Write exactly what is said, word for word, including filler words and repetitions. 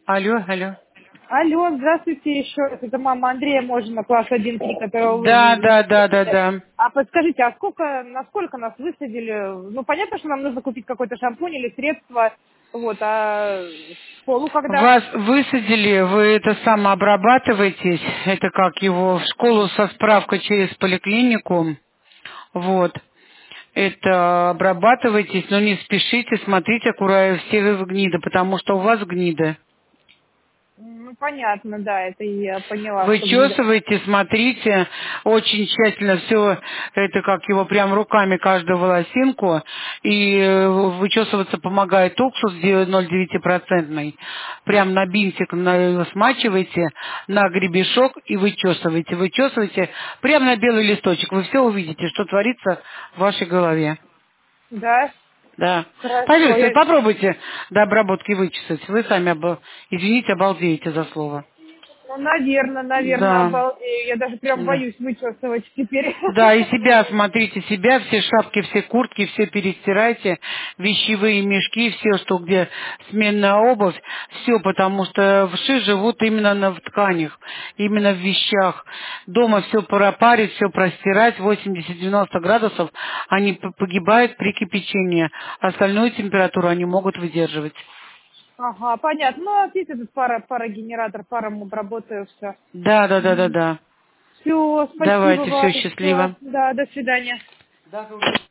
Алло, алло. Алло, здравствуйте еще раз. Это мама Андрея Можина, класс один три, которого вы Да, да, да, да, высадили. да. А подскажите, а сколько, насколько нас высадили? Ну, понятно, что нам нужно купить какой-то шампунь или средство. Вот, а в школу когда? Вас высадили, вы это самообрабатываетесь, это как его, в школу со справкой через поликлинику, вот. Это обрабатывайтесь, но не спешите, смотрите аккуратно все гниды, потому что у вас гниды. Ну, понятно, да, это я поняла, что гнида. Вычесывайте, смотрите, очень тщательно все, это как его прям руками каждую волосинку, и э, вычесываться помогает уксус ноль целых девять процентный. Прям на бинтик на- смачивайте, на гребешок и вычесывайте, вычесывайте, прям на белый листочек. Вы все увидите, что творится в вашей голове. Да? Да. Хорошо. Поверьте, Я... попробуйте до обработки вычесать. Вы сами, обо- извините, обалдеете за слово. Ну, наверное, наверное, Да. обалдею. Я даже прям Да. боюсь вычесывать теперь. Да, и себя, смотрите, себя, все шапки, все куртки, все перестирайте, вещевые мешки, все, что где сменная обувь, все, потому что вши живут именно на, в тканях, именно в вещах. Дома все пропарить, все простирать, восемьдесят-девяносто градусов, они п- погибают при кипячении, остальную температуру они могут выдерживать. Ага, понятно. Ну, а здесь этот пара, парогенератор, паром обработаю все. Да, да, да, да, да. Все, спасибо Давайте, все, вам. Все, счастливо. да, до свидания.